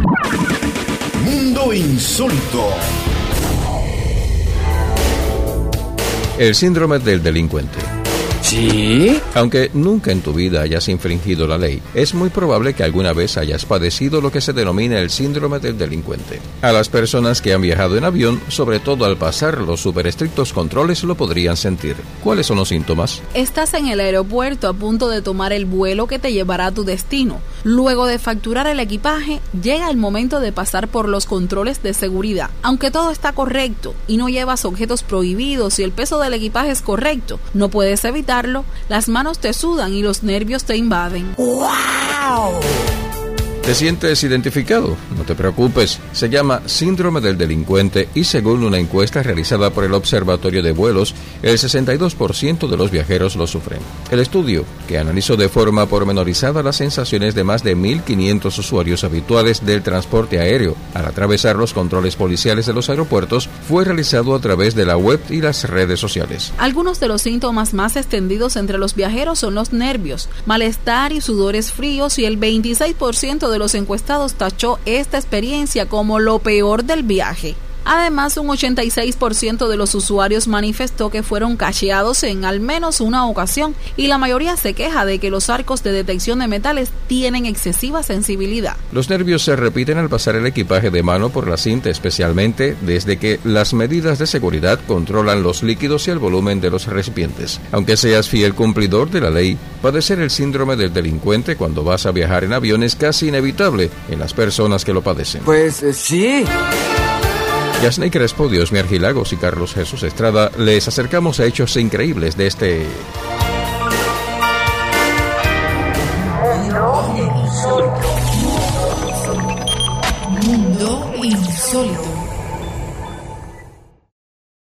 Mundo Insólito. El síndrome del delincuente. ¿Sí? Aunque nunca en tu vida hayas infringido la ley, es muy probable que alguna vez hayas padecido lo que se denomina el síndrome del delincuente. A las personas que han viajado en avión, sobre todo al pasar los súper estrictos controles, lo podrían sentir. ¿Cuáles son los síntomas? Estás en el aeropuerto a punto de tomar el vuelo que te llevará a tu destino. Luego de facturar el equipaje, llega el momento de pasar por los controles de seguridad. Aunque todo está correcto y no llevas objetos prohibidos y el peso del equipaje es correcto, no puedes evitarlo, las manos te sudan y los nervios te invaden. ¡Wow! ¿Te sientes identificado? No te preocupes, se llama síndrome del delincuente y según una encuesta realizada por el Observatorio de Vuelos, el 62% de los viajeros lo sufren. El estudio, que analizó de forma pormenorizada las sensaciones de más de 1.500 usuarios habituales del transporte aéreo al atravesar los controles policiales de los aeropuertos, fue realizado a través de la web y las redes sociales. Algunos de los síntomas más extendidos entre los viajeros son los nervios, malestar y sudores fríos, y el 26% de los encuestados tachó esta experiencia como lo peor del viaje. Además, un 86% de los usuarios manifestó que fueron cacheados en al menos una ocasión, y la mayoría se queja de que los arcos de detección de metales tienen excesiva sensibilidad. Los nervios se repiten al pasar el equipaje de mano por la cinta, especialmente desde que las medidas de seguridad controlan los líquidos y el volumen de los recipientes. Aunque seas fiel cumplidor de la ley, padecer el síndrome del delincuente cuando vas a viajar en avión es casi inevitable en las personas que lo padecen. Pues sí. Yasney Crespo, Diosmi Argilagos y Carlos Jesús Estrada les acercamos a hechos increíbles de este... Mundo Insólito.